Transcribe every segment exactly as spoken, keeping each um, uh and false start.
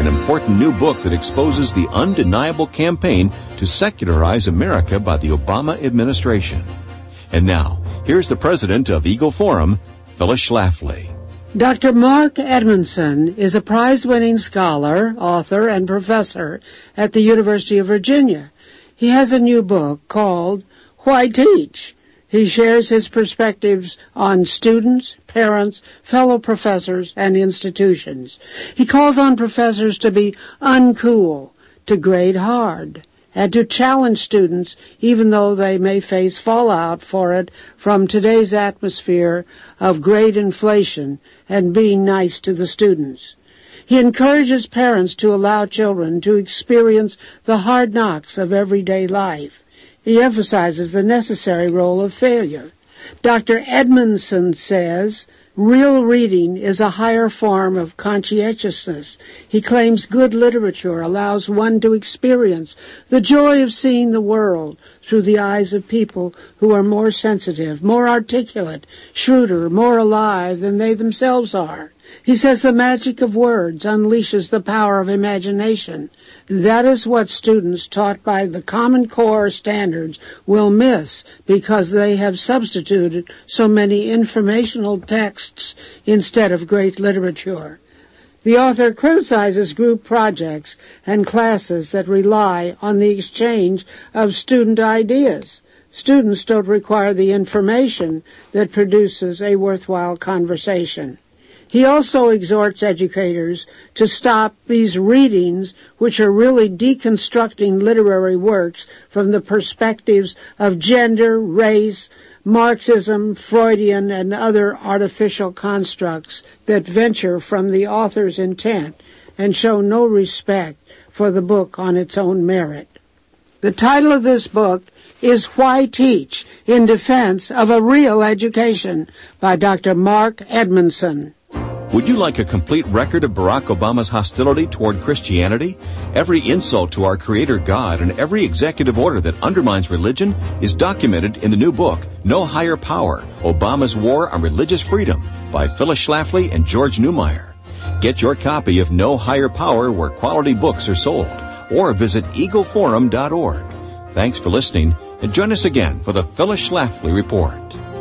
an important new book that exposes the undeniable campaign to secularize America by the Obama administration. And now, here's the president of Eagle Forum, Phyllis Schlafly. Doctor Mark Edmondson is a prize-winning scholar, author, and professor at the University of Virginia. He has a new book called Why Teach? He shares his perspectives on students, parents, fellow professors, and institutions. He calls on professors to be uncool, to grade hard, and to challenge students even though they may face fallout for it from today's atmosphere of grade inflation and being nice to the students. He encourages parents to allow children to experience the hard knocks of everyday life. He emphasizes the necessary role of failure. Doctor Edmondson says, real reading is a higher form of conscientiousness. He claims good literature allows one to experience the joy of seeing the world through the eyes of people who are more sensitive, more articulate, shrewder, more alive than they themselves are. He says the magic of words unleashes the power of imagination. That is what students taught by the Common Core standards will miss because they have substituted so many informational texts instead of great literature. The author criticizes group projects and classes that rely on the exchange of student ideas. Students don't require the information that produces a worthwhile conversation. He also exhorts educators to stop these readings, which are really deconstructing literary works from the perspectives of gender, race, Marxism, Freudian, and other artificial constructs that venture from the author's intent and show no respect for the book on its own merit. The title of this book is Why Teach? In Defense of a Real Education by Doctor Mark Edmondson. Would you like a complete record of Barack Obama's hostility toward Christianity? Every insult to our Creator God and every executive order that undermines religion is documented in the new book, No Higher Power, Obama's War on Religious Freedom by Phyllis Schlafly and George Newmeyer. Get your copy of No Higher Power where quality books are sold, or visit eagle forum dot org. Thanks for listening, and join us again for the Phyllis Schlafly Report.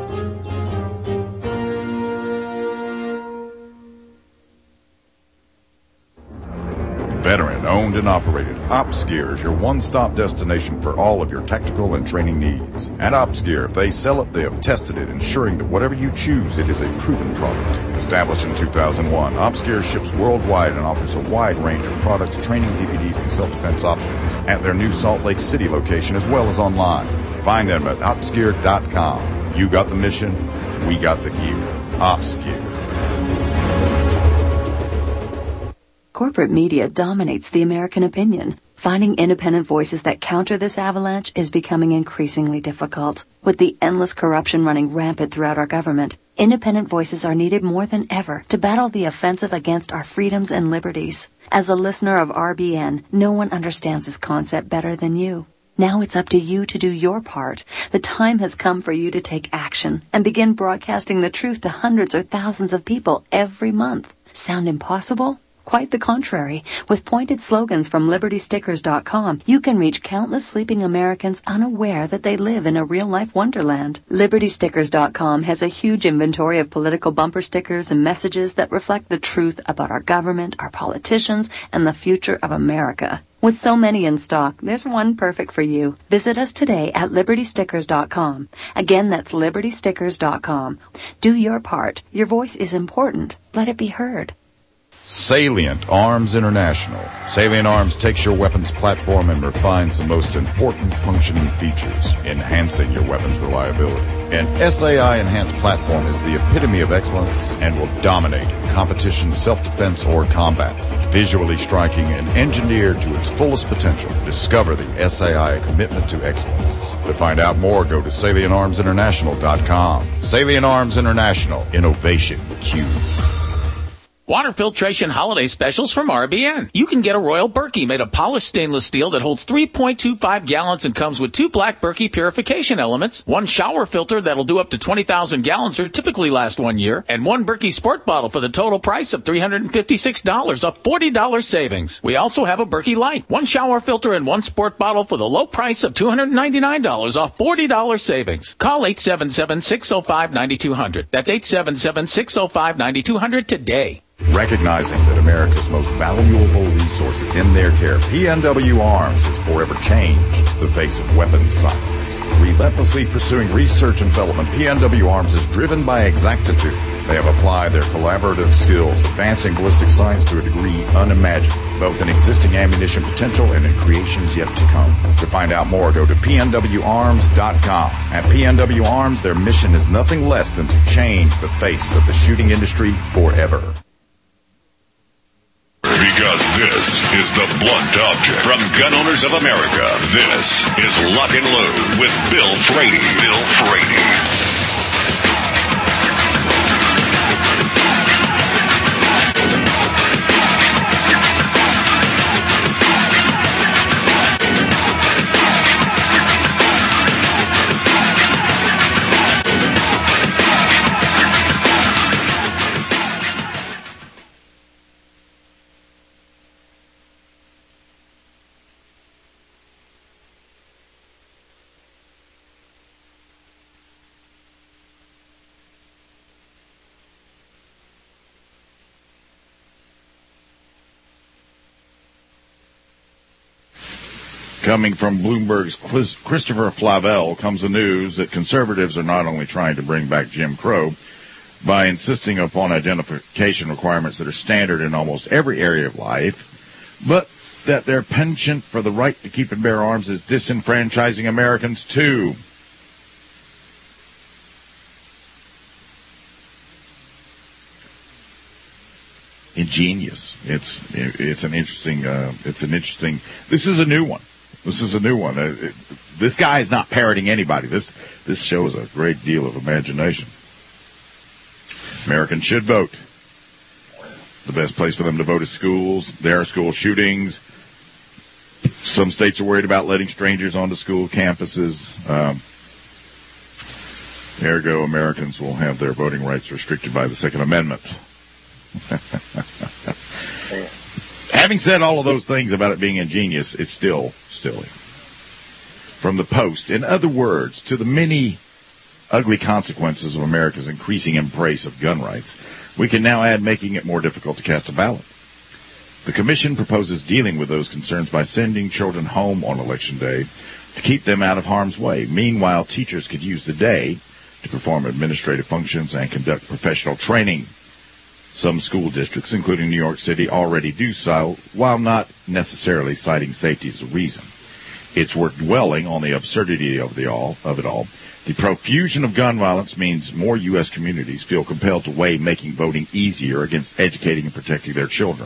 Veteran owned and operated, OpsGear is your one-stop destination for all of your tactical and training needs. At OpsGear, if they sell it, they have tested it, ensuring that whatever you choose, it is a proven product. Established in two thousand one, OpsGear ships worldwide and offers a wide range of products, training D V Ds, and self-defense options at their new Salt Lake City location as well as online. Find them at ops gear dot com. You got the mission, we got the gear. OpsGear. Corporate media dominates the American opinion. Finding independent voices that counter this avalanche is becoming increasingly difficult. With the endless corruption running rampant throughout our government, independent voices are needed more than ever to battle the offensive against our freedoms and liberties. As a listener of R B N, no one understands this concept better than you. Now it's up to you to do your part. The time has come for you to take action and begin broadcasting the truth to hundreds or thousands of people every month. Sound impossible? Quite the contrary. With pointed slogans from liberty stickers dot com, you can reach countless sleeping Americans unaware that they live in a real-life wonderland. liberty stickers dot com has a huge inventory of political bumper stickers and messages that reflect the truth about our government, our politicians, and the future of America. With so many in stock, there's one perfect for you. Visit us today at liberty stickers dot com. Again, that's liberty stickers dot com. Do your part. Your voice is important. Let it be heard. Salient Arms International. Salient Arms takes your weapons platform and refines the most important functioning features, enhancing your weapon's reliability. An S A I enhanced platform is the epitome of excellence and will dominate competition, self-defense, or combat. Visually striking and engineered to its fullest potential, discover the S A I commitment to excellence. To find out more, go to salient arms international dot com. Salient Arms International. Innovation Q. Water filtration holiday specials from R B N. You can get a Royal Berkey made of polished stainless steel that holds three point two five gallons and comes with two black Berkey purification elements, one shower filter that'll do up to twenty thousand gallons or typically last one year, and one Berkey Sport bottle for the total price of three hundred fifty-six dollars, a forty dollars savings. We also have a Berkey Light, one shower filter and one sport bottle for the low price of two hundred ninety-nine dollars, a forty dollars savings. Call eight seven seven, six oh five, nine two zero zero. That's eight seven seven, six oh five, nine two zero zero today. Recognizing that America's most valuable resource is in their care, P N W Arms has forever changed the face of weapons science. Relentlessly pursuing research and development, P N W Arms is driven by exactitude. They have applied their collaborative skills, advancing ballistic science to a degree unimagined, both in existing ammunition potential and in creations yet to come. To find out more, go to P N W arms dot com. At P N W Arms, their mission is nothing less than to change the face of the shooting industry forever. Because this is the blunt object from Gun Owners of America. This is Lock and Load with Bill Frady. Bill Frady. Coming from Bloomberg's Christopher Flavelle comes the news that conservatives are not only trying to bring back Jim Crow by insisting upon identification requirements that are standard in almost every area of life, but that their penchant for the right to keep and bear arms is disenfranchising Americans too. Ingenious. It's it's an interesting. Uh, it's an interesting. This is a new one. This is a new one. Uh, it, this guy is not parroting anybody. This this shows a great deal of imagination. Americans should vote. The best place for them to vote is schools. There are school shootings. Some states are worried about letting strangers onto school campuses. Um, ergo, Americans will have their voting rights restricted by the Second Amendment. Having said all of those things about it being ingenious, it's still silly. From the Post, in other words, to the many ugly consequences of America's increasing embrace of gun rights, we can now add making it more difficult to cast a ballot. The Commission proposes dealing with those concerns by sending children home on Election Day to keep them out of harm's way. Meanwhile, teachers could use the day to perform administrative functions and conduct professional training. Some school districts, including New York City, already do so, while not necessarily citing safety as a reason. It's worth dwelling on the absurdity of, the all, of it all. The profusion of gun violence means more U S communities feel compelled to weigh making voting easier against educating and protecting their children.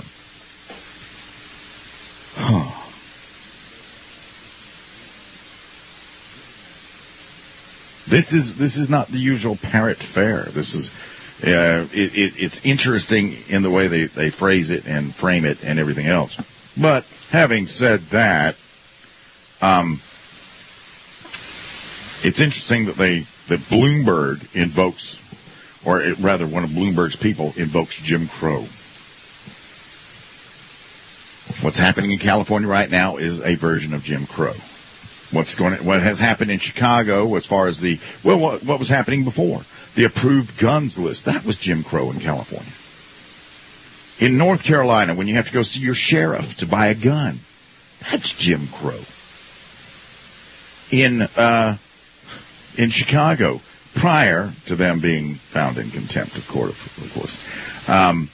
This is this is not the usual parrot fare. This is uh, it, it, it's interesting in the way they, they phrase it and frame it and everything else. But having said that, um, it's interesting that they that Bloomberg invokes, or it, rather, one of Bloomberg's people invokes Jim Crow. What's happening in California right now is a version of Jim Crow. What's going? What has happened in Chicago, as far as the well, what, what was happening before the approved guns list? That was Jim Crow in California. In North Carolina, when you have to go see your sheriff to buy a gun, that's Jim Crow. In uh, in Chicago, prior to them being found in contempt of court, of course, um,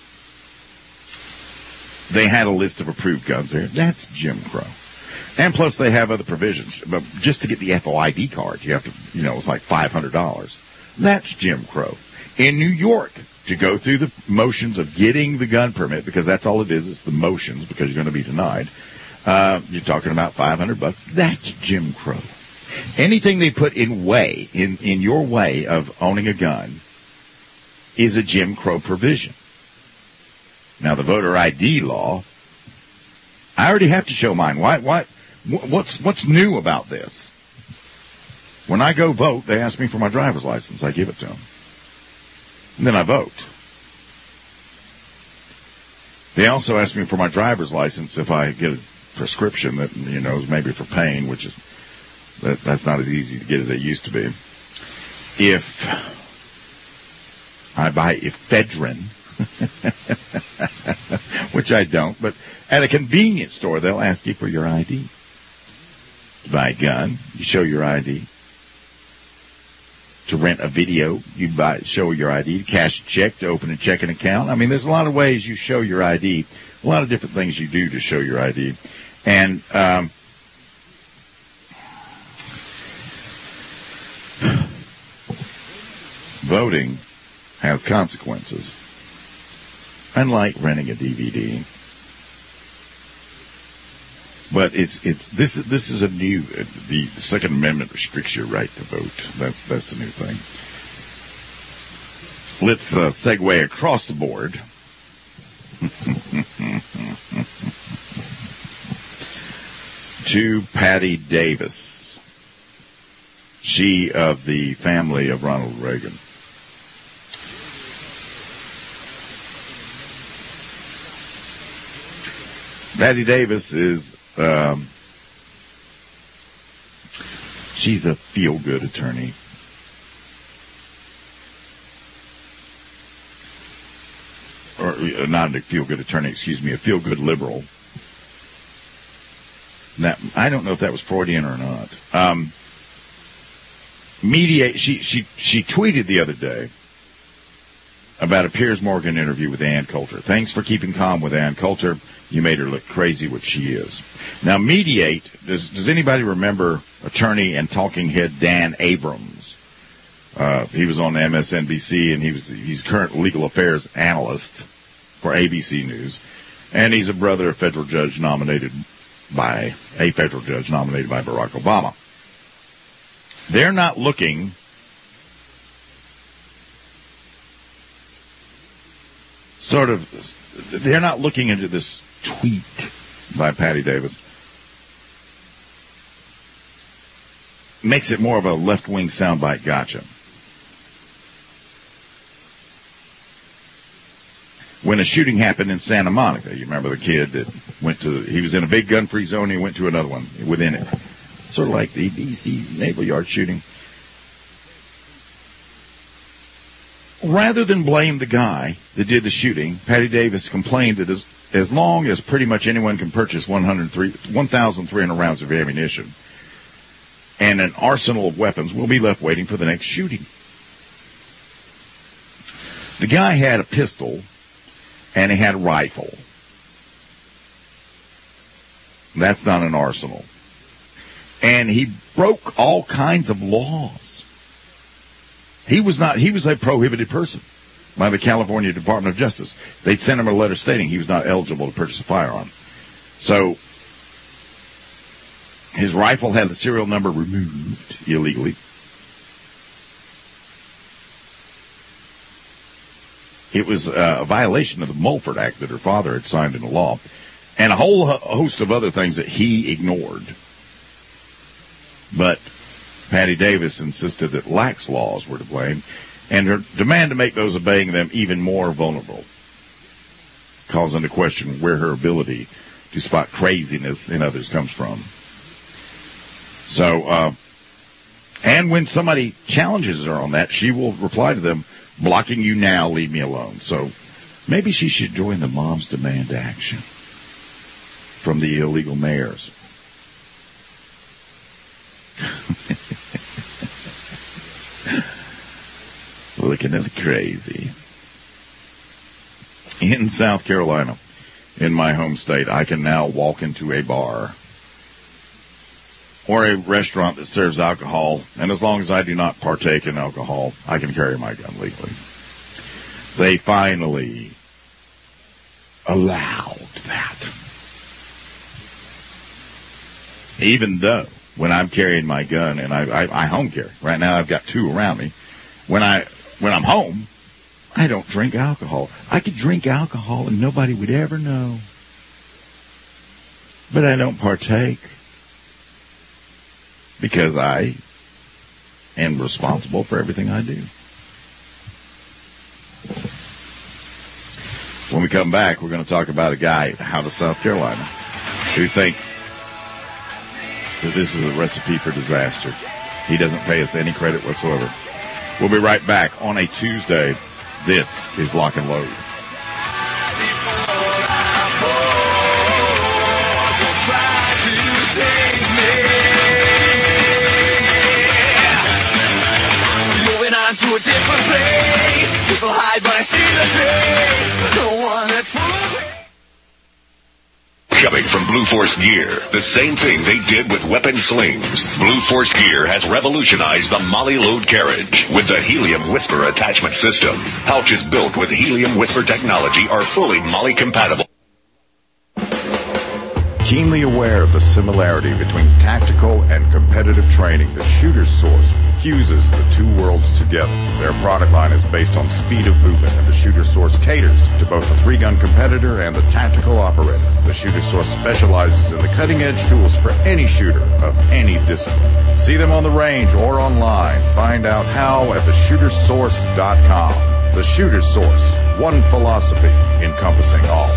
they had a list of approved guns there. That's Jim Crow. And plus, they have other provisions. But just to get the F O I D card, you have to, you know, it's like five hundred dollars. That's Jim Crow. In New York, to go through the motions of getting the gun permit, because that's all it is, it's the motions, because you're going to be denied, uh, you're talking about five hundred bucks. That's Jim Crow. Anything they put in way, in, in your way of owning a gun, is a Jim Crow provision. Now, the voter I D law, I already have to show mine. Why? Why? What's what's new about this? When I go vote, they ask me for my driver's license. I give it to them. And then I vote. They also ask me for my driver's license if I get a prescription that, you know, is maybe for pain, which is, that, that's not as easy to get as it used to be. If I buy ephedrine, which I don't, but at a convenience store, they'll ask you for your I D. To buy a gun, you show your I D. To rent a video, you buy, show your I D. To cash a check, to open a checking account. I mean, there's a lot of ways you show your I D. A lot of different things you do to show your I D. And um, voting has consequences. Unlike renting a D V D. But it's it's this this is a new the Second Amendment restricts your right to vote. That's that's the new thing. Let's uh, segue across the board. To Patty Davis, she of the family of Ronald Reagan. Patty Davis is, um, she's a feel-good attorney. Or uh, not a feel-good attorney, excuse me, a feel-good liberal. That, I don't know if that was Freudian or not. Um, mediate, she, she, she tweeted the other day about a Piers Morgan interview with Ann Coulter. Thanks for keeping calm with Ann Coulter. You made her look crazy, what she is. Now, Mediate, does, does anybody remember attorney and talking head Dan Abrams? Uh, he was on M S N B C, and he was he's current legal affairs analyst for A B C News. And he's a brother of federal judge nominated by, a federal judge nominated by Barack Obama. They're not looking sort of, they're not looking into this tweet by Patty Davis. Makes it more of a left-wing soundbite gotcha. When a shooting happened in Santa Monica, you remember the kid that went to, he was in a big gun-free zone, he went to another one within it. Sort of like the D C Naval Yard shooting. Rather than blame the guy that did the shooting, Patty Davis complained that as, as long as pretty much anyone can purchase one thousand three hundred rounds of ammunition and an arsenal of weapons, we'll be left waiting for the next shooting. The guy had a pistol and he had a rifle. That's not an arsenal. And he broke all kinds of laws. He was not, he was a prohibited person by the California Department of Justice. They'd sent him a letter stating he was not eligible to purchase a firearm. So, his rifle had the serial number removed illegally. It was uh, a violation of the Mulford Act that her father had signed into law, and a whole host of other things that he ignored. But Patty Davis insisted that lax laws were to blame, and her demand to make those obeying them even more vulnerable, calls into question where her ability to spot craziness in others comes from. So, uh, and when somebody challenges her on that, she will reply to them, blocking you now, leave me alone. So maybe she should join the Moms Demand Action from the illegal mayors. Looking at the crazy. In South Carolina, in my home state, I can now walk into a bar or a restaurant that serves alcohol, and as long as I do not partake in alcohol, I can carry my gun legally. They finally allowed that. Even though when I'm carrying my gun, and I, I, I home carry, right now I've got two around me, when, I, when I'm home, I don't drink alcohol. I could drink alcohol and nobody would ever know. But I don't partake because I am responsible for everything I do. When we come back, we're going to talk about a guy out of South Carolina who thinks that this is a recipe for disaster. He doesn't pay us any credit whatsoever. We'll be right back on a Tuesday. This is Lock and Load. Moving on to a different place. People hide, but I see the face. The one that's full of hate. Coming from Blue Force Gear, the same thing they did with weapon slings. Blue Force Gear has revolutionized the Molly Load carriage with the Helium Whisper attachment system. Pouches built with Helium Whisper technology are fully Molly compatible. Keenly aware of the similarity between tactical and competitive training, the Shooter's Source fuses the two worlds together. Their product line is based on speed of movement, and the Shooter's Source caters to both the three-gun competitor and the tactical operator. The Shooter's Source specializes in the cutting-edge tools for any shooter of any discipline. See them on the range or online. Find out how at the shooter's source dot com. The Shooter's Source, one philosophy encompassing all.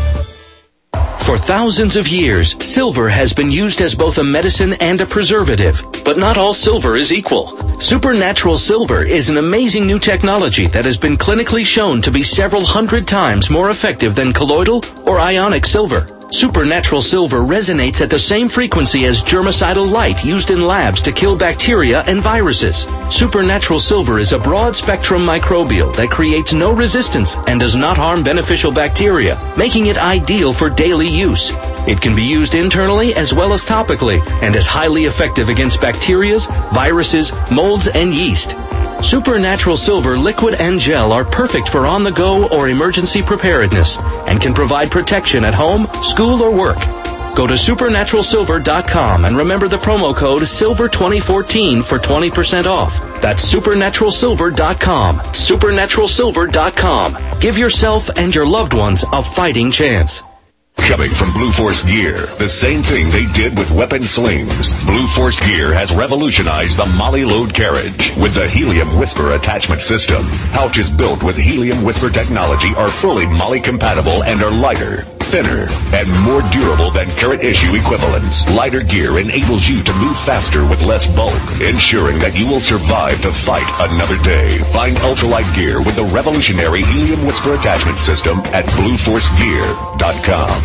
For thousands of years, silver has been used as both a medicine and a preservative. But not all silver is equal. Supernatural Silver is an amazing new technology that has been clinically shown to be several hundred times more effective than colloidal or ionic silver. Supernatural Silver resonates at the same frequency as germicidal light used in labs to kill bacteria and viruses. Supernatural Silver is a broad-spectrum microbial that creates no resistance and does not harm beneficial bacteria, making it ideal for daily use. It can be used internally as well as topically and is highly effective against bacteria, viruses, molds, and yeast. Supernatural Silver liquid and gel are perfect for on-the-go or emergency preparedness and can provide protection at home, school, or work. Go to supernatural silver dot com and remember the promo code silver twenty fourteen for twenty percent off. That's supernatural silver dot com. supernatural silver dot com. Give yourself and your loved ones a fighting chance. Coming from Blue Force Gear, the same thing they did with weapon slings. Blue Force Gear has revolutionized the Molly Load carriage with the Helium Whisper attachment system. Pouches built with Helium Whisper technology are fully Molly compatible and are lighter, thinner, and more durable than current issue equivalents. Lighter gear enables you to move faster with less bulk, ensuring that you will survive to fight another day. Find ultralight gear with the revolutionary Helium Whisper attachment system at blue force gear dot com.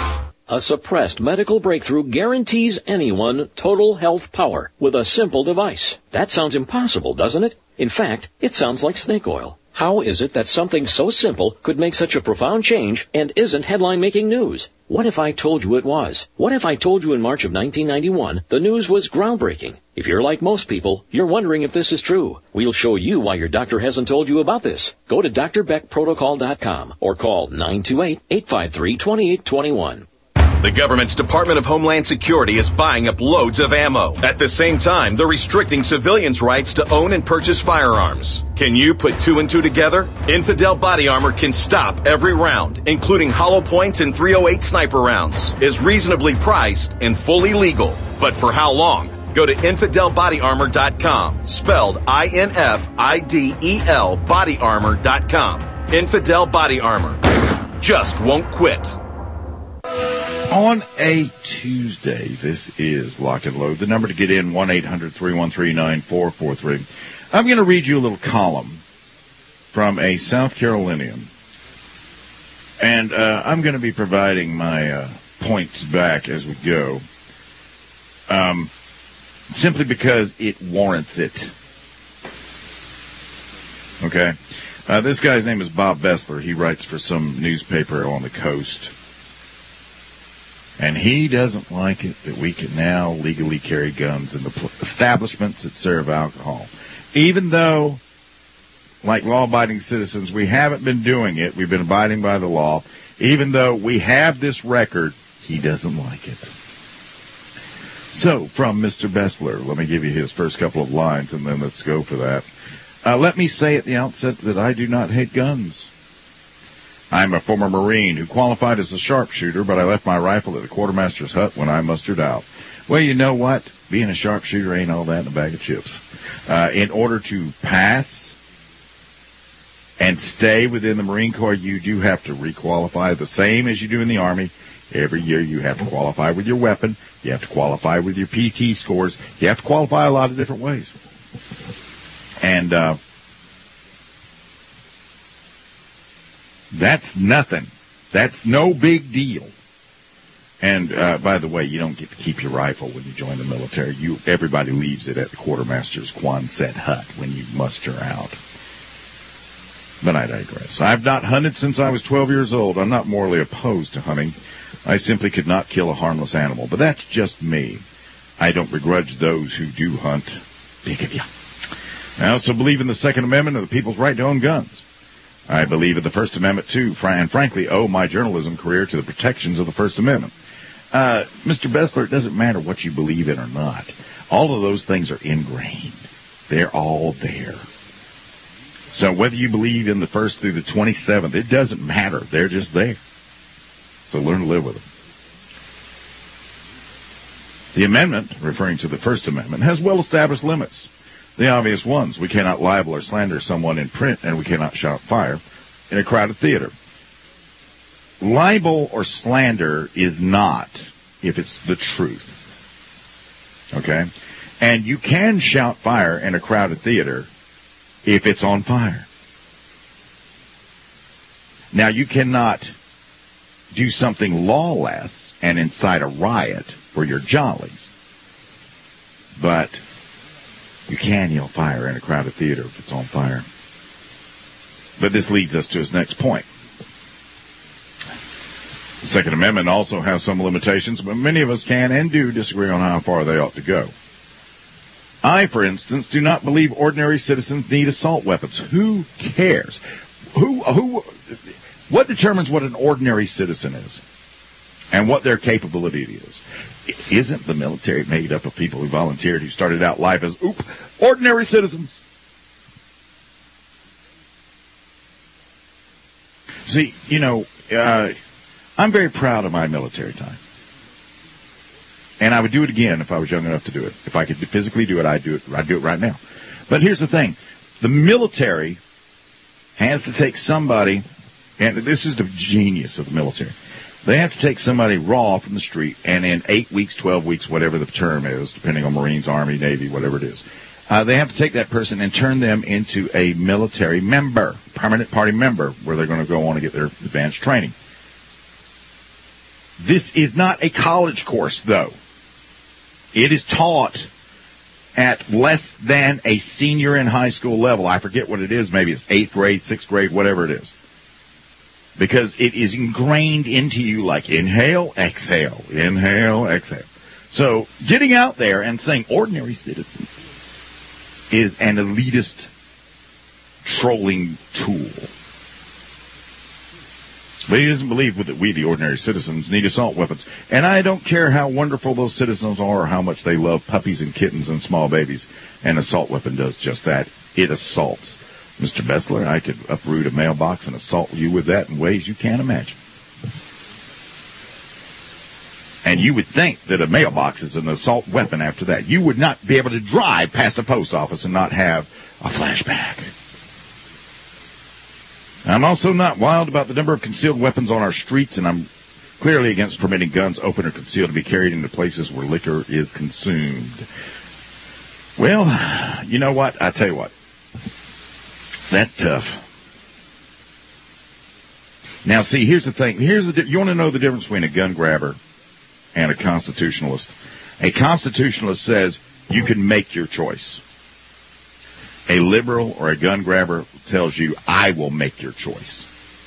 A suppressed medical breakthrough guarantees anyone total health power with a simple device. That sounds impossible, doesn't it? In fact, it sounds like snake oil. How is it that something so simple could make such a profound change and isn't headline-making news? What if I told you it was? What if I told you in March of nineteen ninety-one the news was groundbreaking? If you're like most people, you're wondering if this is true. We'll show you why your doctor hasn't told you about this. Go to D R Beck Protocol dot com or call nine two eight, eight five three, two eight two one. The government's Department of Homeland Security is buying up loads of ammo. At the same time, they're restricting civilians' rights to own and purchase firearms. Can you put two and two together? Infidel Body Armor can stop every round, including hollow points and three oh eight sniper rounds, is reasonably priced and fully legal. But for how long? Go to infidel body armor dot com, spelled I N F I D E L body armor dot com. Infidel Body Armor. Just won't quit. On a Tuesday, this is Lock and Load. The number to get in, one eight hundred, three one three, nine four four three. I'm going to read you a little column from a South Carolinian. And uh, I'm going to be providing my uh, points back as we go. Um, simply because it warrants it. Okay? Uh, this guy's name is Bob Bessler. He writes for some newspaper on the coast. And he doesn't like it that we can now legally carry guns in the pl- establishments that serve alcohol. Even though, like law-abiding citizens, we haven't been doing it. We've been abiding by the law. Even though we have this record, he doesn't like it. So, from Mister Bessler, let me give you his first couple of lines, and then let's go for that. Uh, let me say at the outset that I do not hate guns. I'm a former Marine who qualified as a sharpshooter, but I left my rifle at the quartermaster's hut when I mustered out. Well, you know what? Being a sharpshooter ain't all that in a bag of chips. Uh, in order to pass and stay within the Marine Corps, you do have to requalify the same as you do in the Army. Every year you have to qualify with your weapon. You have to qualify with your P T scores. You have to qualify a lot of different ways. And uh, that's nothing. That's no big deal. And uh, by the way, you don't get to keep your rifle when you join the military. You everybody leaves it at the quartermaster's Quonset hut when you muster out. But I digress. I've not hunted since I was twelve years old. I'm not morally opposed to hunting. I simply could not kill a harmless animal. But that's just me. I don't begrudge those who do hunt. Big of you. I also believe in the Second Amendment and the people's right to own guns. I believe in the First Amendment, too, and frankly owe my journalism career to the protections of the First Amendment. Uh, Mister Bessler, it doesn't matter what you believe in or not. All of those things are ingrained. They're all there. So whether you believe in the first through the twenty-seventh, it doesn't matter. They're just there. So learn to live with them. The amendment, referring to the First Amendment, has well-established limits. The obvious ones. We cannot libel or slander someone in print, and we cannot shout fire in a crowded theater. Libel or slander is not if it's the truth. Okay? And you can shout fire in a crowded theater if it's on fire. Now, you cannot do something lawless and incite a riot for your jollies. But you can yell fire in a crowded theater if it's on fire. But this leads us to his next point. The Second Amendment also has some limitations, but many of us can and do disagree on how far they ought to go. I, for instance, do not believe ordinary citizens need assault weapons. Who cares? Who, who, what determines what an ordinary citizen is and what their capability is? Isn't the military made up of people who volunteered, who started out life as, oop, ordinary citizens? See, you know, uh, I'm very proud of my military time. And I would do it again if I was young enough to do it. If I could physically do it, I'd do it. I'd do it right now. But here's the thing. The military has to take somebody, and this is the genius of the military. They have to take somebody raw from the street, and in eight weeks, twelve weeks, whatever the term is, depending on Marines, Army, Navy, whatever it is, uh, they have to take that person and turn them into a military member, permanent party member, where they're going to go on and get their advanced training. This is not a college course, though. It is taught at less than a senior in high school level. I forget what it is. Maybe it's eighth grade, sixth grade, whatever it is. Because it is ingrained into you like inhale, exhale, inhale, exhale. So getting out there and saying ordinary citizens is an elitist trolling tool. But he doesn't believe that we, the ordinary citizens, need assault weapons. And I don't care how wonderful those citizens are or how much they love puppies and kittens and small babies. An assault weapon does just that. It assaults. Mister Bessler, I could uproot a mailbox and assault you with that in ways you can't imagine. And you would think that a mailbox is an assault weapon after that. You would not be able to drive past a post office and not have a flashback. I'm also not wild about the number of concealed weapons on our streets, and I'm clearly against permitting guns, open or concealed, to be carried into places where liquor is consumed. Well, you know what? I tell you what. That's tough. Now, see, here's the thing. Here's the. You want to know the difference between a gun grabber and a constitutionalist? A constitutionalist says you can make your choice. A liberal or a gun grabber tells you, I will make your choice.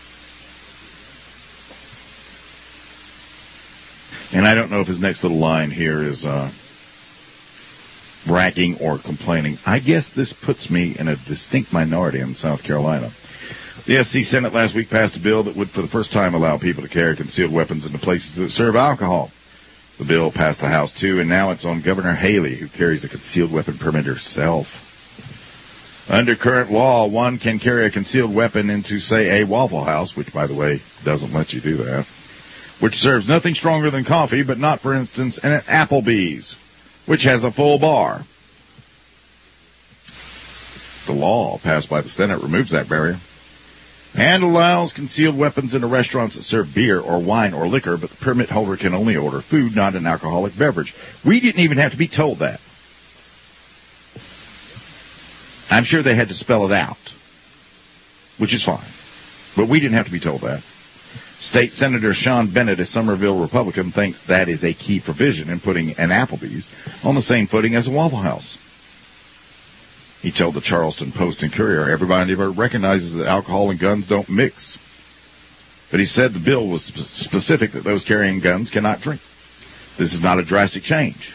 And I don't know if his next little line here is uh, bragging or complaining. I guess this puts me in a distinct minority in South Carolina. The S C Senate last week passed a bill that would, for the first time, allow people to carry concealed weapons into places that serve alcohol. The bill passed the House, too, and now it's on Governor Haley, who carries a concealed weapon permit herself. Under current law, one can carry a concealed weapon into, say, a Waffle House, which, by the way, doesn't let you do that, which serves nothing stronger than coffee, but not, for instance, an Applebee's, which has a full bar. The law passed by the Senate removes that barrier and allows concealed weapons into restaurants that serve beer or wine or liquor, but the permit holder can only order food, not an alcoholic beverage. We didn't even have to be told that. I'm sure they had to spell it out, which is fine. But we didn't have to be told that. State Senator Sean Bennett, a Somerville Republican, thinks that is a key provision in putting an Applebee's on the same footing as a Waffle House. He told the Charleston Post and Courier, everybody recognizes that alcohol and guns don't mix. But he said the bill was sp- specific that those carrying guns cannot drink. This is not a drastic change.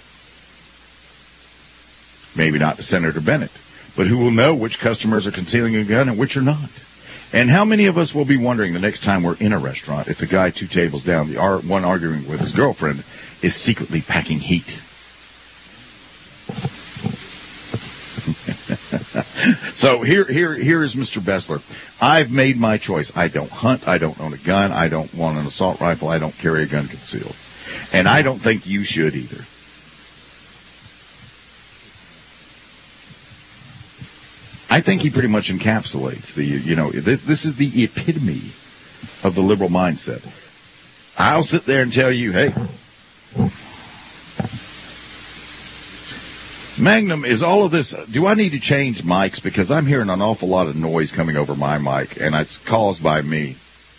Maybe not to Senator Bennett. But who will know which customers are concealing a gun and which are not? And how many of us will be wondering the next time we're in a restaurant if the guy two tables down, the ar- one arguing with his girlfriend, is secretly packing heat? So here, here, here is Mister Bessler. I've made my choice. I don't hunt. I don't own a gun. I don't want an assault rifle. I don't carry a gun concealed. And I don't think you should either. I think he pretty much encapsulates the, you know, this, this is the epitome of the liberal mindset. I'll sit there and tell you, hey, Magnum, is all of this, do I need to change mics? Because I'm hearing an awful lot of noise coming over my mic, and it's caused by me.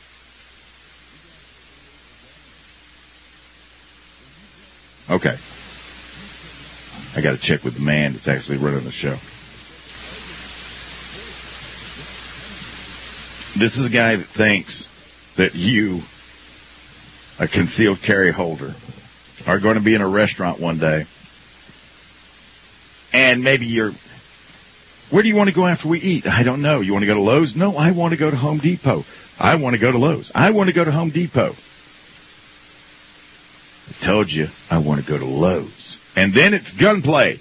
Okay. I got to check with the man that's actually running the show. This is a guy that thinks that you, a concealed carry holder, are going to be in a restaurant one day, and maybe you're, where do you want to go after we eat? I don't know. You want to go to Lowe's? No, I want to go to Home Depot. I want to go to Lowe's. I want to go to Home Depot. I told you I want to go to Lowe's. And then it's gunplay.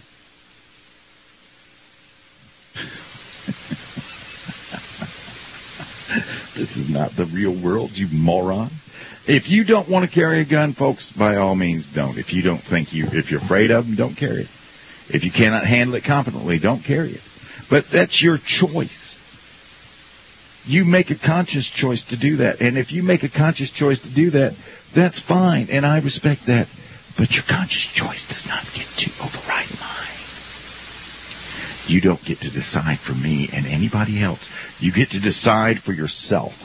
This is not the real world, you moron. If you don't want to carry a gun, folks, by all means don't. If you don't think you, if you're afraid of them, don't carry it. If you cannot handle it competently, don't carry it. But that's your choice. You make a conscious choice to do that. And if you make a conscious choice to do that, that's fine, and I respect that. But your conscious choice does not get to override mine. You don't get to decide for me and anybody else. You get to decide for yourself.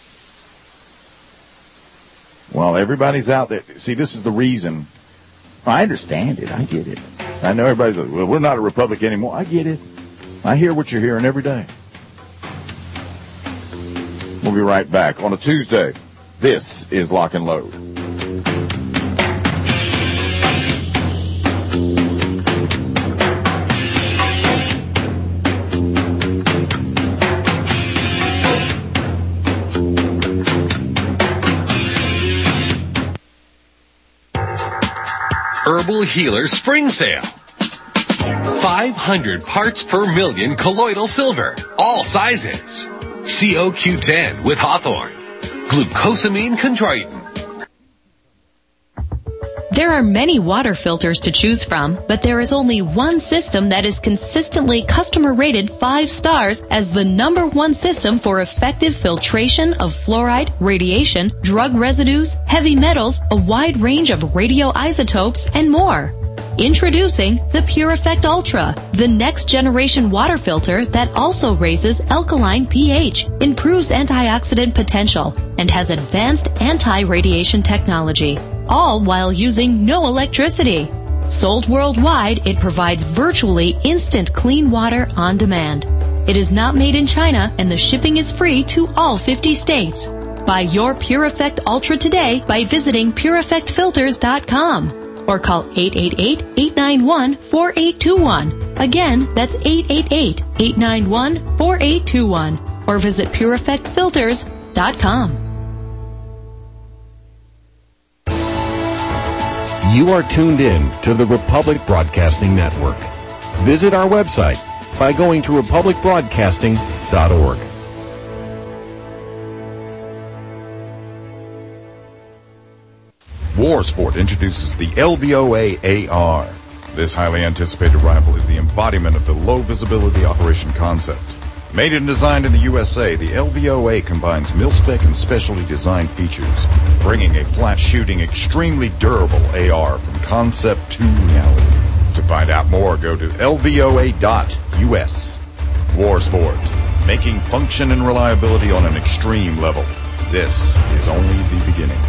Well, everybody's out there. See, this is the reason. I understand it. I get it. I know everybody's like, well, we're not a republic anymore. I get it. I hear what you're hearing every day. We'll be right back on a Tuesday. This is Lock and Load. Herbal Healer Spring Sale. five hundred parts per million colloidal silver. All sizes. C O Q ten with Hawthorne. Glucosamine chondroitin. There are many water filters to choose from, but there is only one system that is consistently customer rated five stars as the number one system for effective filtration of fluoride, radiation, drug residues, heavy metals, a wide range of radioisotopes, and more. Introducing the Pure Effect Ultra, the next generation water filter that also raises alkaline pH, improves antioxidant potential, and has advanced anti-radiation technology, all while using no electricity. Sold worldwide, it provides virtually instant clean water on demand. It is not made in China, and the shipping is free to all fifty states. Buy your Pure Effect Ultra today by visiting pure effect filters dot com. Or call eight eight eight, eight nine one, four eight two one. Again, that's eight eight eight, eight nine one, four eight two one. Or visit pure effect filters dot com. You are tuned in to the Republic Broadcasting Network. Visit our website, by going to republic broadcasting dot org. Warsport introduces the L V O A A R. This highly anticipated rifle is the embodiment of the low-visibility operation concept. Made and designed in the U S A, the L V O A combines mil-spec and specially designed features, bringing a flat-shooting, extremely durable A R from concept to reality. To find out more, go to L V O A dot U S. Warsport, making function and reliability on an extreme level. This is only the beginning.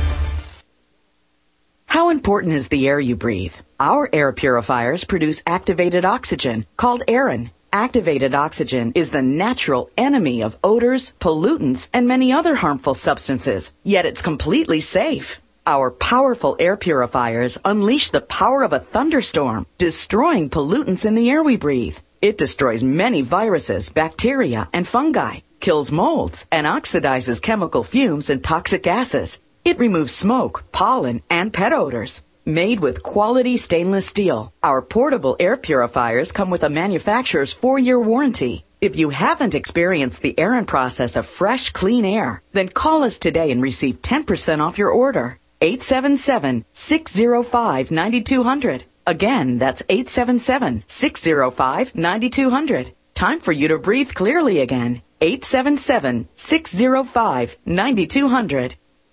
How important is the air you breathe? Our air purifiers produce activated oxygen, called Aeron. Activated oxygen is the natural enemy of odors, pollutants, and many other harmful substances, yet it's completely safe. Our powerful air purifiers unleash the power of a thunderstorm, destroying pollutants in the air we breathe. It destroys many viruses, bacteria, and fungi, kills molds, and oxidizes chemical fumes and toxic gases. It removes smoke, pollen, and pet odors. Made with quality stainless steel, our portable air purifiers come with a manufacturer's four-year warranty. If you haven't experienced the Aeron process of fresh, clean air, then call us today and receive ten percent off your order. eight seven seven, six zero five, nine two zero zero. Again, that's eight seven seven, six zero five, nine two zero zero. Time for you to breathe clearly again. eight seven seven, six zero five, nine two zero zero.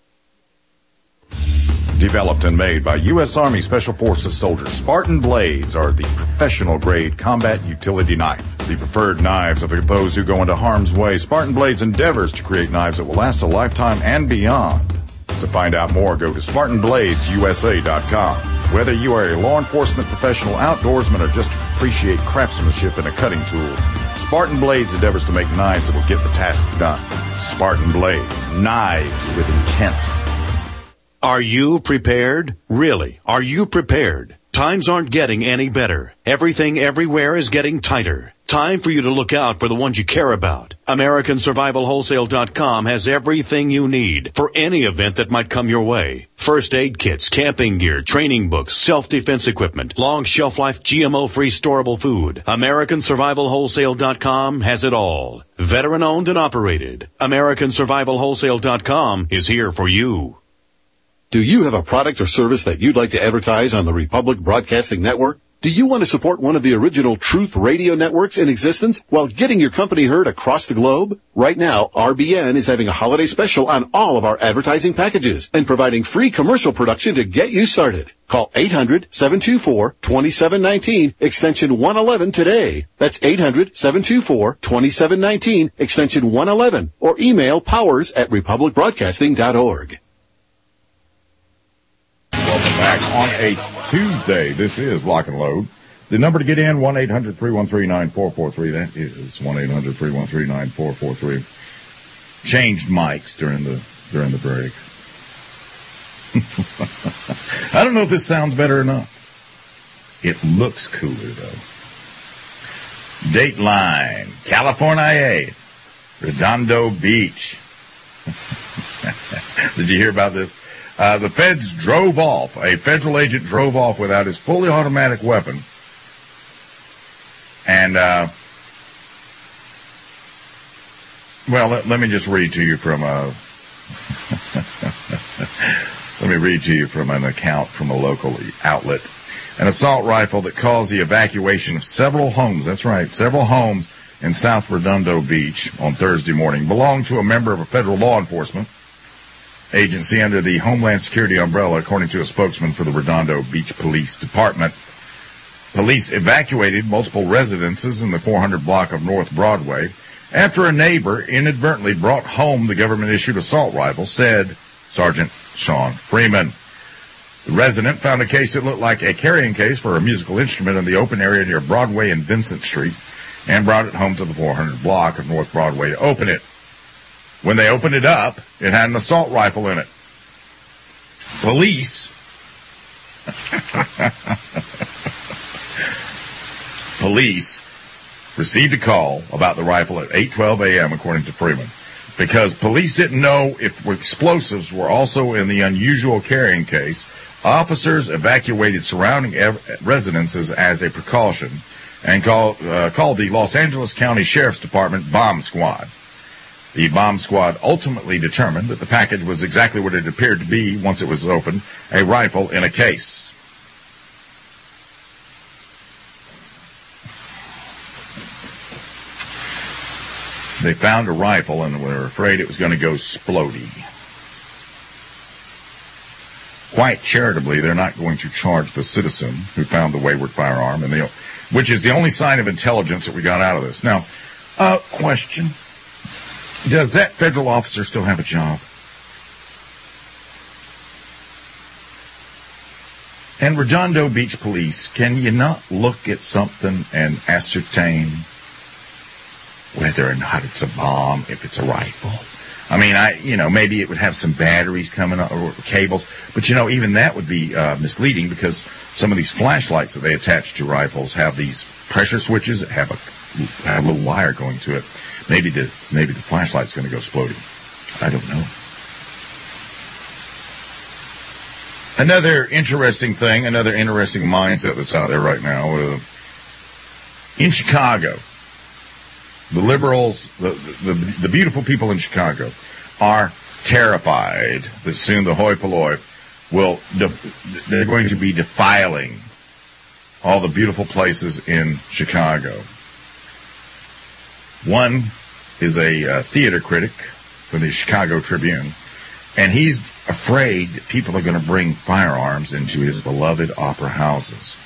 Developed and made by U S Army Special Forces soldiers, Spartan Blades are the professional-grade combat utility knife. The preferred knives of those who go into harm's way, Spartan Blades endeavors to create knives that will last a lifetime and beyond. To find out more, go to Spartan Blades U S A dot com. Whether you are a law enforcement professional, outdoorsman, or just appreciate craftsmanship in a cutting tool, Spartan Blades endeavors to make knives that will get the task done. Spartan Blades, knives with intent. Are you prepared? Really, are you prepared? Times aren't getting any better. Everything everywhere is getting tighter. Time for you to look out for the ones you care about. American Survival Wholesale dot com has everything you need for any event that might come your way. First aid kits, camping gear, training books, self-defense equipment, long shelf life G M O-free storable food. American Survival Wholesale dot com has it all. Veteran owned and operated. American Survival Wholesale dot com is here for you. Do you have a product or service that you'd like to advertise on the Republic Broadcasting Network? Do you want to support one of the original Truth Radio networks in existence while getting your company heard across the globe? Right now, R B N is having a holiday special on all of our advertising packages and providing free commercial production to get you started. Call eight hundred, seven two four, two seven one nine, extension one eleven today. That's eight hundred, seven two four, two seven one nine, extension one eleven, or email powers at republic broadcasting dot org. Welcome back on a Tuesday. This is Lock and Load. The number to get in, one eight hundred, three one three, nine four four three. That is one eight hundred, three one three, nine four four three. Changed mics during the during the break. I don't know if this sounds better or not. It looks cooler, though. Dateline, California, Redondo Beach. Did you hear about this? Uh, the feds drove off. A federal agent drove off without his fully automatic weapon. And, uh, well, let, let me just read to you from a, let me read to you from an account from a local outlet. An assault rifle that caused the evacuation of several homes, that's right, several homes in South Redondo Beach on Thursday morning belonged to a member of a federal law enforcement agency under the Homeland Security umbrella, according to a spokesman for the Redondo Beach Police Department. Police evacuated multiple residences in the four hundred block of North Broadway after a neighbor inadvertently brought home the government-issued assault rifle, said Sergeant Sean Freeman. The resident found a case that looked like a carrying case for a musical instrument in the open area near Broadway and Vincent Street and brought it home to the four hundred block of North Broadway to open it. When they opened it up, it had an assault rifle in it. Police Police received a call about the rifle at eight twelve a.m., according to Freeman, because police didn't know if explosives were also in the unusual carrying case. Officers evacuated surrounding ev- residences as a precaution and called, uh, called the Los Angeles County Sheriff's Department Bomb Squad. The bomb squad ultimately determined that the package was exactly what it appeared to be once it was opened, a rifle in a case. They found a rifle and were afraid it was going to go splody. Quite charitably, they're not going to charge the citizen who found the wayward firearm, and the, which is the only sign of intelligence that we got out of this. Now, uh, question. Does that federal officer still have a job? And Redondo Beach Police, can you not look at something and ascertain whether or not it's a bomb, if it's a rifle? I mean, I, you know, maybe it would have some batteries coming up or cables, but you know, even that would be uh, misleading because some of these flashlights that they attach to rifles have these pressure switches that have a, have a little wire going to it. Maybe the maybe the flashlight's going to go sploding. I don't know. Another interesting thing, another interesting mindset that's out there right now. Uh, in Chicago, the liberals, the, the the beautiful people in Chicago, are terrified that soon the hoi polloi will def- they're going to be defiling all the beautiful places in Chicago. One is a uh, theater critic for the Chicago Tribune, and he's afraid that people are going to bring firearms into his beloved opera houses.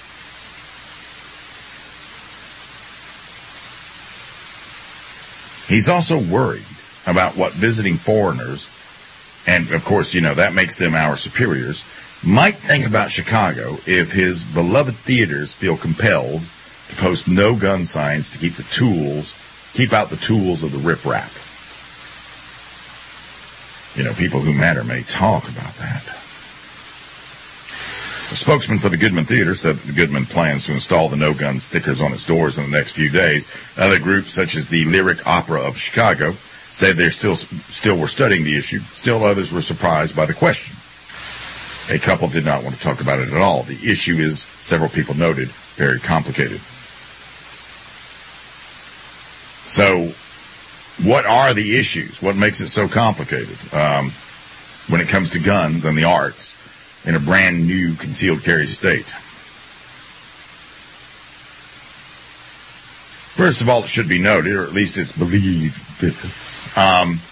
He's also worried about what visiting foreigners, and of course, you know, that makes them our superiors, might think about Chicago if his beloved theaters feel compelled to post no gun signs to keep the tools, keep out the tools of the riprap. You know, people who matter may talk about that. A spokesman for the Goodman Theater said that the Goodman plans to install the no-gun stickers on its doors in the next few days. Other groups, such as the Lyric Opera of Chicago, said they still still were studying the issue. Still others were surprised by the question. A couple did not want to talk about it at all. The issue is, several people noted, very complicated. So, what are the issues? What makes it so complicated um, when it comes to guns and the arts in a brand new concealed carry state? First of all, it should be noted, or at least it's believed this, um,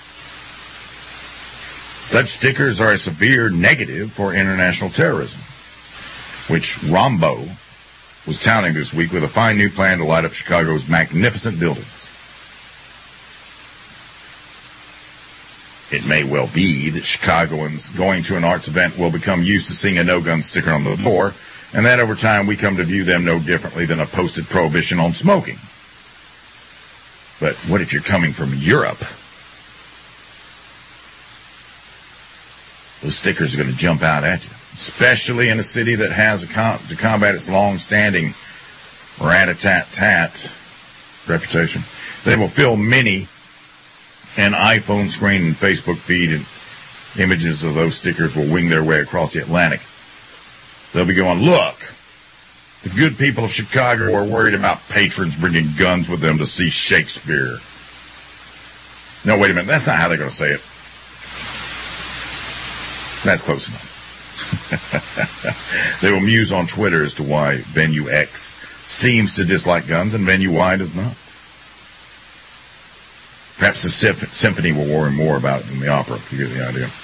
such stickers are a severe negative for international terrorism, which Rambo was touting this week with a fine new plan to light up Chicago's magnificent buildings. It may well be that Chicagoans going to an arts event will become used to seeing a no-gun sticker on the door, and that over time we come to view them no differently than a posted prohibition on smoking. But what if you're coming from Europe? Those stickers are going to jump out at you, especially in a city that has a com- to combat its long-standing rat-a-tat-tat reputation. They will fill many an iPhone screen and Facebook feed, and images of those stickers will wing their way across the Atlantic. They'll be going, look, the good people of Chicago are worried about patrons bringing guns with them to see Shakespeare. No, wait a minute, that's not how they're going to say it. That's close enough. They will muse on Twitter as to why Venue X seems to dislike guns and Venue Y does not. Perhaps the symp- symphony will worry more about it than the opera, if you get the idea.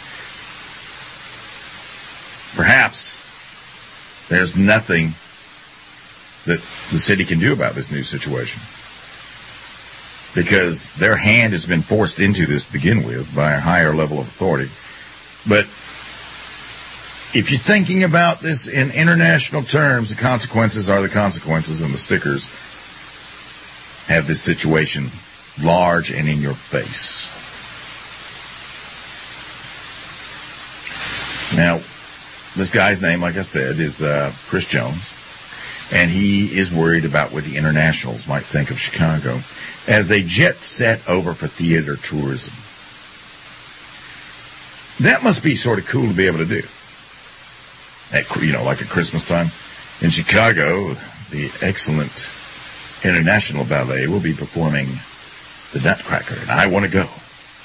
Perhaps there's nothing that the city can do about this new situation, because their hand has been forced into this to begin with by a higher level of authority. But if you're thinking about this in international terms, the consequences are the consequences, and the stickers have this situation large and in your face. Now, this guy's name, like I said, is uh, Chris Jones, and he is worried about what the internationals might think of Chicago as they jet set over for theater tourism. That must be sort of cool to be able to do. At, you know, like at Christmas time. In Chicago, the excellent International Ballet, will be performing The Nutcracker, and I want to go.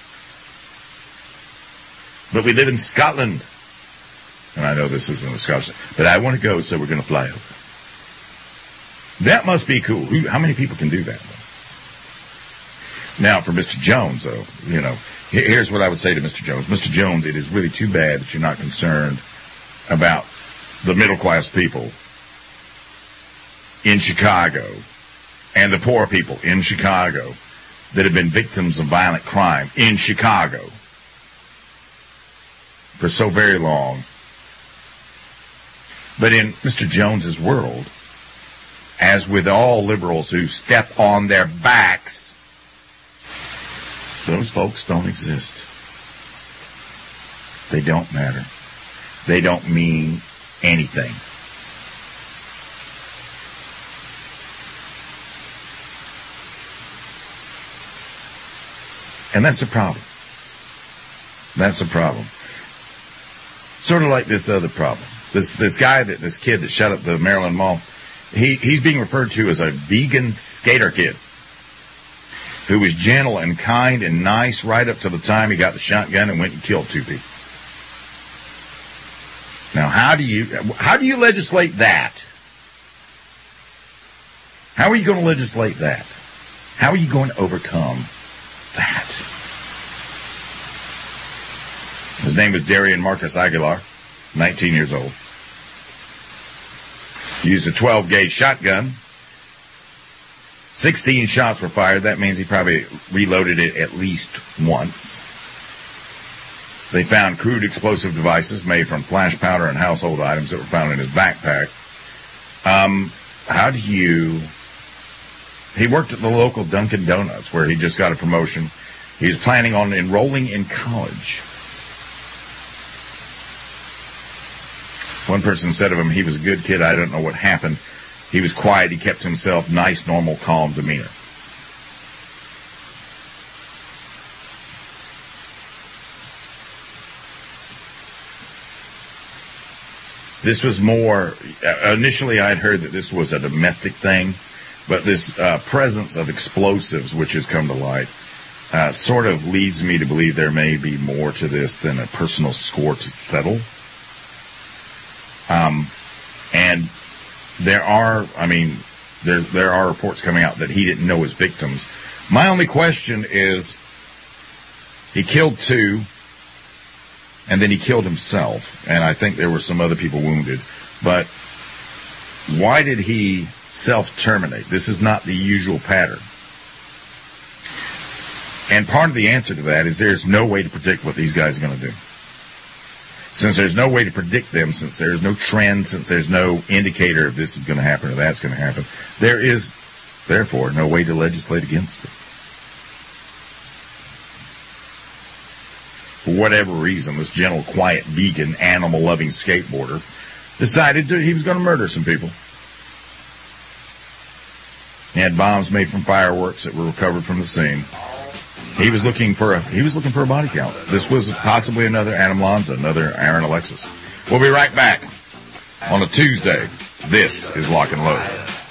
But we live in Scotland, and I know this isn't a Scottish, but I want to go, so we're going to fly over. That must be cool. Who, how many people can do that? Now, for Mister Jones, though, you know, here's what I would say to Mister Jones. Mister Jones, it is really too bad that you're not concerned about the middle-class people in Chicago and the poor people in Chicago that have been victims of violent crime in Chicago for so very long. But in Mister Jones's world, as with all liberals who step on their backs, those folks don't exist. They don't matter. They don't mean anything. And that's the problem. That's the problem. Sort of like this other problem. This this guy, that this kid that shut up the Maryland Mall, he, he's being referred to as a vegan skater kid who was gentle and kind and nice right up to the time he got the shotgun and went and killed two people. Now, how do you how do you legislate that? How are you going to legislate that? How are you going to overcome that? His name was Darian Marcus Aguilar, nineteen years old. He used a twelve gauge shotgun. sixteen shots were fired. That means he probably reloaded it at least once. They found crude explosive devices made from flash powder and household items that were found in his backpack. Um, how do you... He worked at the local Dunkin' Donuts where he just got a promotion. He was planning on enrolling in college. One person said of him, he was a good kid. I don't know what happened. He was quiet. He kept himself nice, normal, calm demeanor. This was more, uh, initially I'd heard that this was a domestic thing, but this uh, presence of explosives, which has come to light, uh, sort of leads me to believe there may be more to this than a personal score to settle. Um, and there are, I mean, there there are reports coming out that he didn't know his victims. My only question is, he killed two, and then he killed himself, and I think there were some other people wounded. But why did he self-terminate? This is not the usual pattern. And part of the answer to that is there's no way to predict what these guys are going to do. Since there's no way to predict them, since there's no trend, since there's no indicator of this is going to happen or that's going to happen, there is, therefore, no way to legislate against it. For whatever reason, this gentle, quiet, vegan, animal-loving skateboarder decided to, he was going to murder some people. He had bombs made from fireworks that were recovered from the scene. He was looking for a he was looking for a body count. This was possibly another Adam Lanza, another Aaron Alexis. We'll be right back on a Tuesday. This is Lock and Load.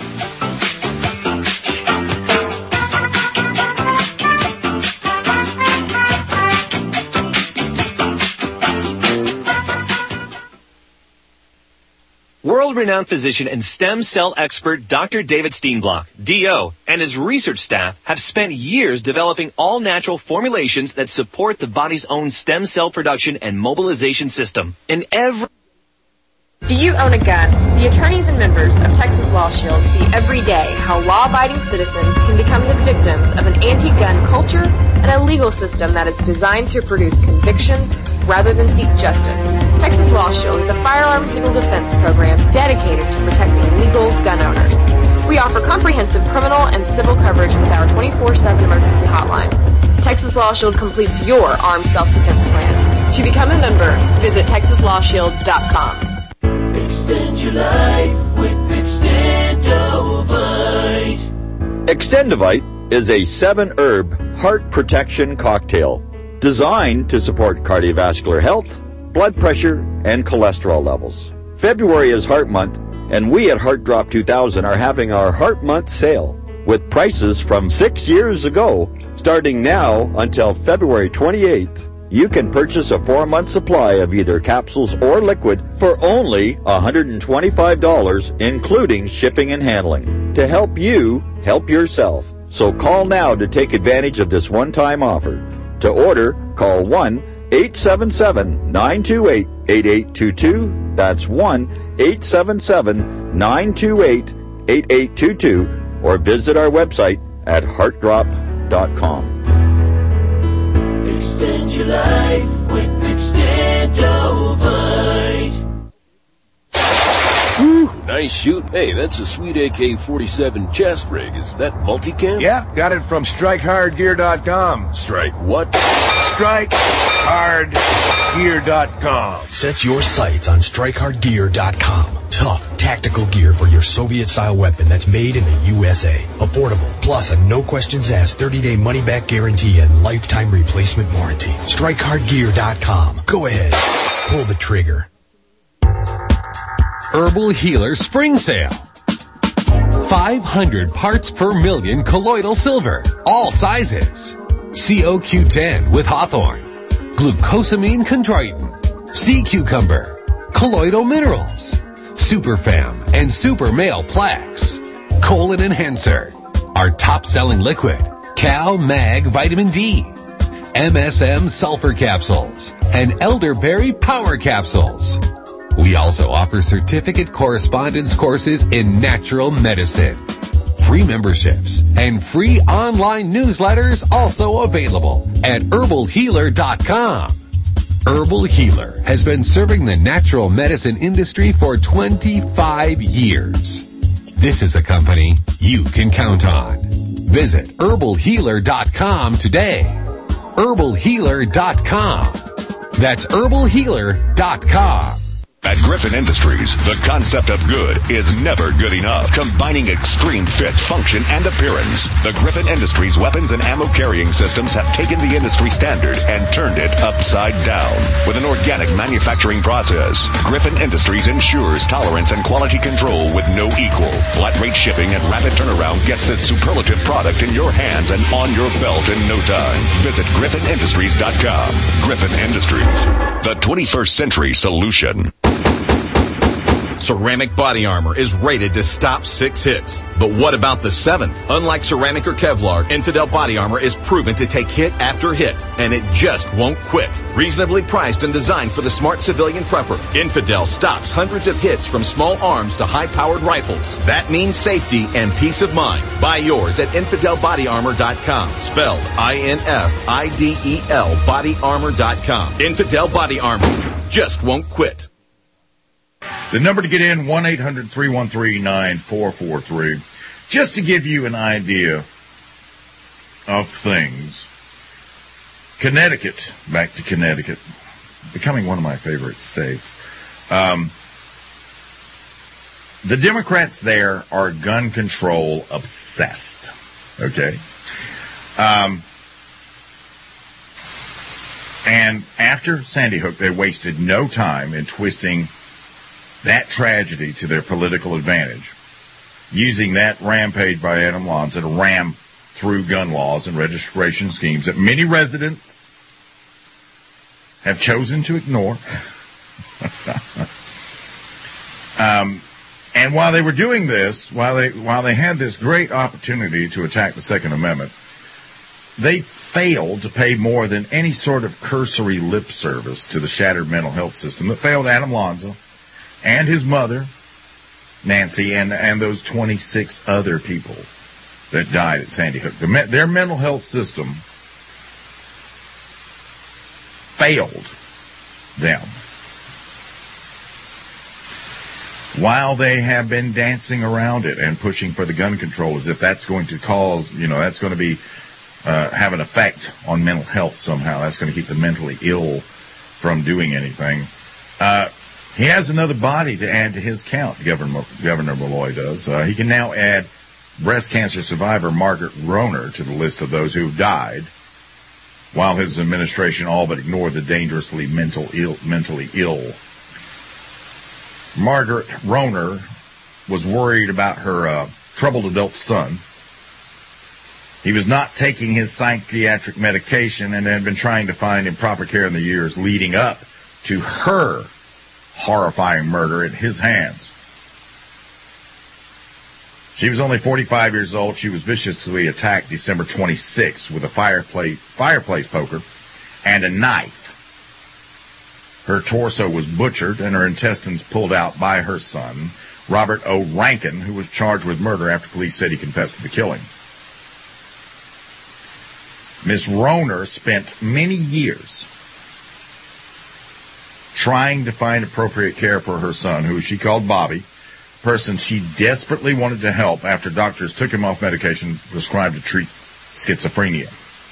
World-renowned physician and stem cell expert Doctor David Steenblock, D O, and his research staff have spent years developing all-natural formulations that support the body's own stem cell production and mobilization system. In every... Do you own a gun? The attorneys and members of Texas Law Shield see every day how law-abiding citizens can become the victims of an anti-gun culture and a legal system that is designed to produce convictions rather than seek justice. Texas Law Shield is a firearms legal defense program dedicated to protecting legal gun owners. We offer comprehensive criminal and civil coverage with our twenty-four seven emergency hotline. Texas Law Shield completes your armed self-defense plan. To become a member, visit texas law shield dot com. Extend your life with Extendovite. Extendovite is a seven-herb heart protection cocktail designed to support cardiovascular health, blood pressure, and cholesterol levels. February is Heart Month, And we at Heart Drop two thousand are having our Heart Month sale with prices from six years ago, starting now until February twenty-eighth. You can purchase a four-month supply of either capsules or liquid for only one hundred twenty-five dollars, including shipping and handling, to help you help yourself. So call now to take advantage of this one-time offer. To order, call one eight seven seven, nine two eight, eight eight two two. That's one eight seven seven, nine two eight, eight eight two two, or visit our website at heart drop dot com. Extend your life with Extendovite. Whew, nice shoot. Hey, that's a sweet A K forty-seven chest rig. Is that multicam? Yeah, got it from strike hard gear dot com. Strike what? strike hard gear dot com. Set your sights on strike hard gear dot com. Tough, tactical gear for your Soviet-style weapon that's made in the U S A. Affordable, plus a no-questions-asked thirty-day money-back guarantee and lifetime replacement warranty. strike hard gear dot com. Go ahead. Pull the trigger. Herbal Healer Spring Sale. five hundred parts per million colloidal silver. All sizes. C O Q ten with Hawthorne. Glucosamine chondroitin. Sea cucumber. Colloidal minerals. Superfam and Super Male Plaques. Colon Enhancer. Our top-selling liquid. Cal Mag Vitamin D. M S M Sulfur Capsules. And Elderberry Power Capsules. We also offer certificate correspondence courses in natural medicine. Free memberships and free online newsletters also available at herbal healer dot com. Herbal Healer has been serving the natural medicine industry for twenty-five years. This is a company you can count on. Visit herbal healer dot com today. herbal healer dot com. That's herbal healer dot com. At Griffin Industries, the concept of good is never good enough. Combining extreme fit, function, and appearance, the Griffin Industries weapons and ammo carrying systems have taken the industry standard and turned it upside down. With an organic manufacturing process, Griffin Industries ensures tolerance and quality control with no equal. Flat rate shipping and rapid turnaround gets this superlative product in your hands and on your belt in no time. Visit griffin industries dot com. Griffin Industries, the twenty-first century solution. Ceramic Body Armor is rated to stop six hits. But what about the seventh? Unlike ceramic or Kevlar, Infidel Body Armor is proven to take hit after hit, and it just won't quit. Reasonably priced and designed for the smart civilian prepper, Infidel stops hundreds of hits from small arms to high-powered rifles. That means safety and peace of mind. Buy yours at infidel body armor dot com. Spelled I N F I D E L body armor dot com. Infidel Body Armor just won't quit. The number to get in, one eight hundred, three one three, nine four four three. Just to give you an idea of things, Connecticut, back to Connecticut, becoming one of my favorite states. Um, the Democrats there are gun control obsessed, okay? Um, and after Sandy Hook, they wasted no time in twisting that tragedy to their political advantage, using that rampage by Adam Lanza to ram through gun laws and registration schemes that many residents have chosen to ignore. um, and while they were doing this, while they while they had this great opportunity to attack the Second Amendment, they failed to pay more than any sort of cursory lip service to the shattered mental health system that failed Adam Lanza and his mother, Nancy, and, and those twenty-six other people that died at Sandy Hook. The, their mental health system failed them. While they have been dancing around it and pushing for the gun control as if that's going to cause, you know, that's going to be, uh, have an effect on mental health somehow. That's going to keep the mentally ill from doing anything. Uh, He has another body to add to his count, Governor, Governor Malloy does. Uh, he can now add breast cancer survivor Margaret Rohner to the list of those who died, while his administration all but ignored the dangerously mental Ill, mentally ill. Margaret Rohner was worried about her uh, troubled adult son. He was not taking his psychiatric medication and had been trying to find him proper care in the years leading up to her horrifying murder at his hands. She was only forty-five years old. She was viciously attacked December twenty-sixth with a fireplace, fireplace poker and a knife. Her torso was butchered and her intestines pulled out by her son, Robert O. Rankin, who was charged with murder after police said he confessed to the killing. Miss Rohner spent many years trying to find appropriate care for her son, who she called Bobby, a person she desperately wanted to help after doctors took him off medication prescribed to treat schizophrenia.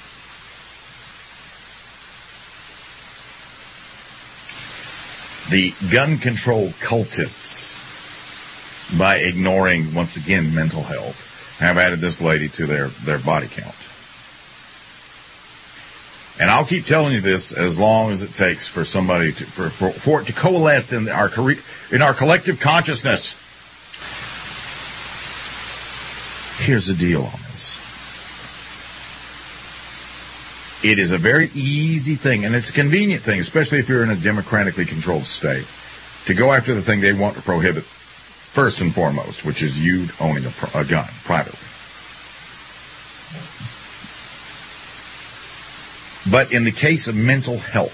The gun control cultists, by ignoring, once again, mental health, have added this lady to their, their body count. And I'll keep telling you this as long as it takes for somebody to, for, for, for it to coalesce in our, in our collective consciousness. Here's the deal on this. It is a very easy thing, and it's a convenient thing, especially if you're in a democratically controlled state, to go after the thing they want to prohibit first and foremost, which is you owning a, a gun privately. But in the case of mental health,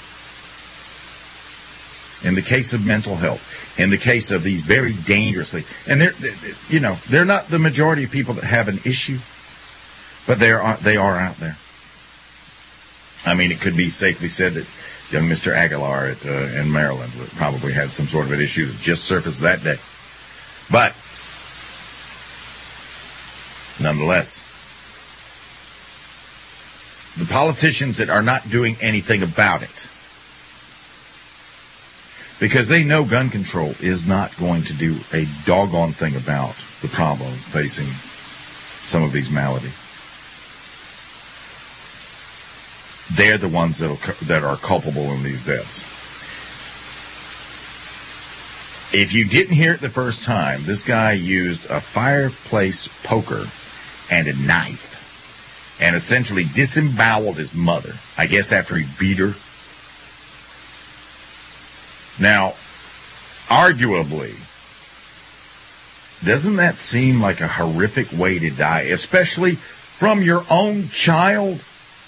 in the case of mental health, in the case of these very dangerously, and they're, they're you know, they're not the majority of people that have an issue, but they are they are out there. I mean, it could be safely said that young Mister Aguilar at, uh, in Maryland probably had some sort of an issue that just surfaced that day. But nonetheless, the politicians that are not doing anything about it, because they know gun control is not going to do a doggone thing about the problem facing some of these maladies. They're the ones that that are culpable in these deaths. If you didn't hear it the first time, this guy used a fireplace poker and a knife and essentially disemboweled his mother, I guess after he beat her. Now, arguably, doesn't that seem like a horrific way to die, especially from your own child?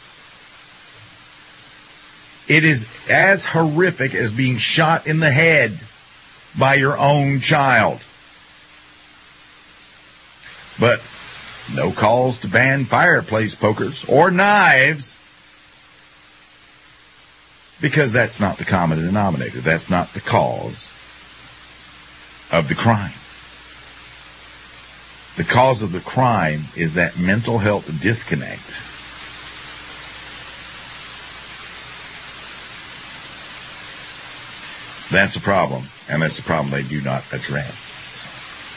It is as horrific as being shot in the head by your own child. But no calls to ban fireplace pokers or knives, because that's not the common denominator. That's not the cause of the crime. The cause of the crime is that mental health disconnect. That's the problem, and that's the problem they do not address.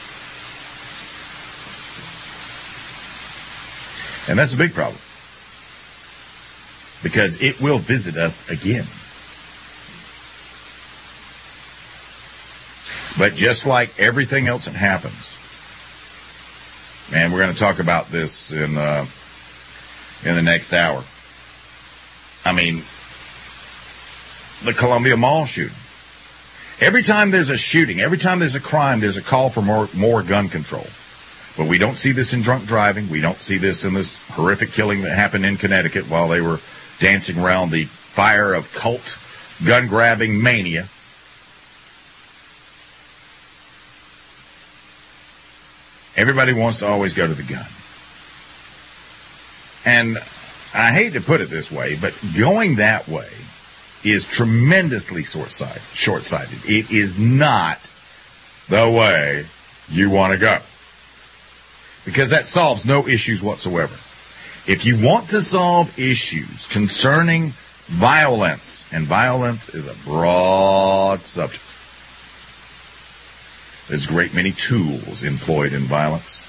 And that's a big problem, because it will visit us again. But just like everything else that happens, and we're going to talk about this in uh, in the next hour. I mean, the Columbia Mall shooting. Every time there's a shooting, every time there's a crime, there's a call for more more gun control. But we don't see this in drunk driving. We don't see this in this horrific killing that happened in Connecticut while they were dancing around the fire of cult gun-grabbing mania. Everybody wants to always go to the gun. And I hate to put it this way, but going that way is tremendously short-sighted. short-sighted. It is not the way you want to go, because that solves no issues whatsoever. If you want to solve issues concerning violence, and violence is a broad subject, there's a great many tools employed in violence.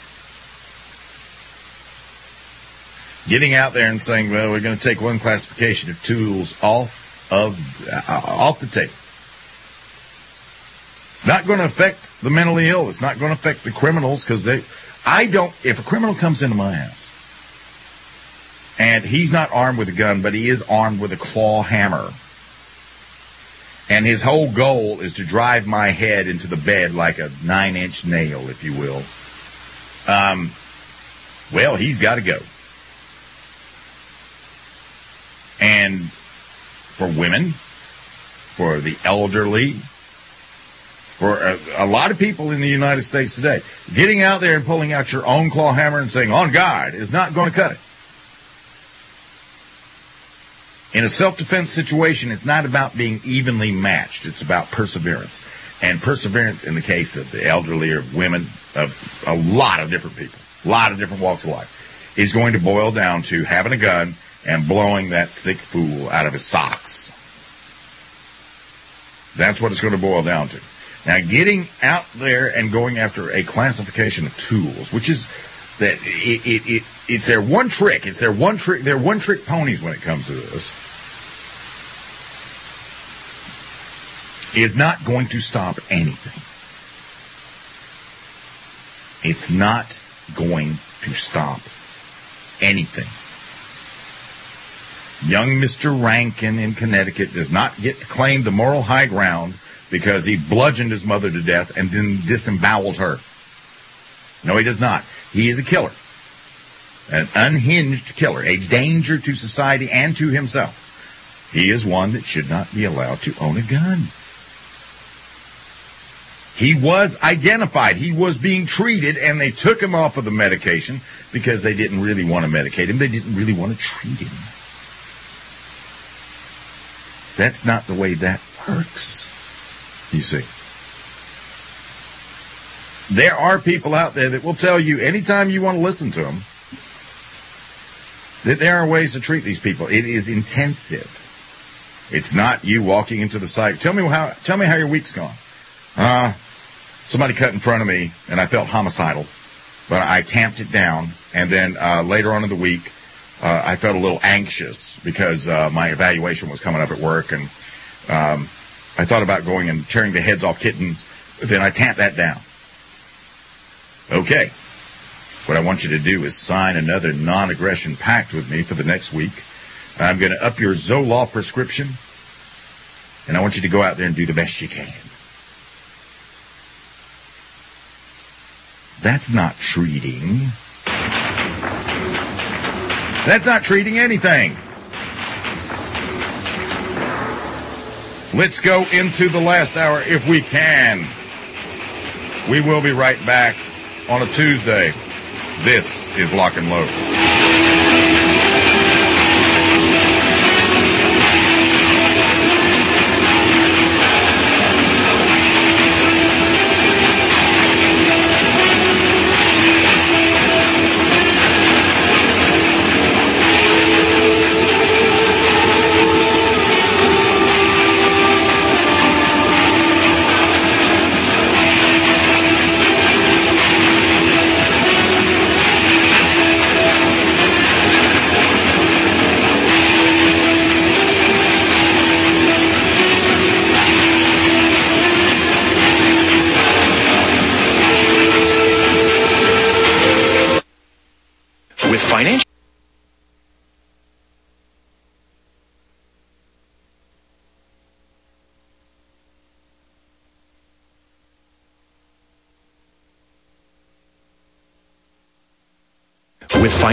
Getting out there and saying, well, we're going to take one classification of tools off of uh, off the table It's not going to affect the mentally ill. It's not going to affect the criminals because they, I don't, if a criminal comes into my house and he's not armed with a gun, but he is armed with a claw hammer, and his whole goal is to drive my head into the bed like a nine-inch nail, if you will, um, well, he's got to go. And for women, for the elderly, for a, a lot of people in the United States today, getting out there and pulling out your own claw hammer and saying, on guard, is not going to cut it. In a self-defense situation, it's not about being evenly matched. It's about perseverance. And perseverance in the case of the elderly or women, of a lot of different people, a lot of different walks of life, is going to boil down to having a gun and blowing that sick fool out of his socks. That's what it's going to boil down to. Now, getting out there and going after a classification of tools, which is that it, it, it it's their one trick. It's their one trick. They're one trick ponies when it comes to this. Is not going to stop anything. It's not going to stop anything. Young Mister Rankin in Connecticut does not get to claim the moral high ground because he bludgeoned his mother to death and then disemboweled her. No, he does not. He is a killer. An unhinged killer. A danger to society and to himself. He is one that should not be allowed to own a gun. He was identified. He was being treated, and they took him off of the medication because they didn't really want to medicate him. They didn't really want to treat him. That's not the way that works, you see. There are people out there that will tell you anytime you want to listen to them that there are ways to treat these people. It is intensive. It's not you walking into the site. Tell me how. Tell me how your week's gone. Uh, somebody cut in front of me, and I felt homicidal, but I tamped it down. And then uh, later on in the week, uh, I felt a little anxious because uh, my evaluation was coming up at work, and um, I thought about going and tearing the heads off kittens. But then I tamped that down. Okay. What I want you to do is sign another non-aggression pact with me for the next week. I'm going to up your Zoloft prescription, and I want you to go out there and do the best you can. That's not treating. That's not treating anything. Let's go into the last hour if we can. We will be right back on a Tuesday. This is Lock and Load. With financial with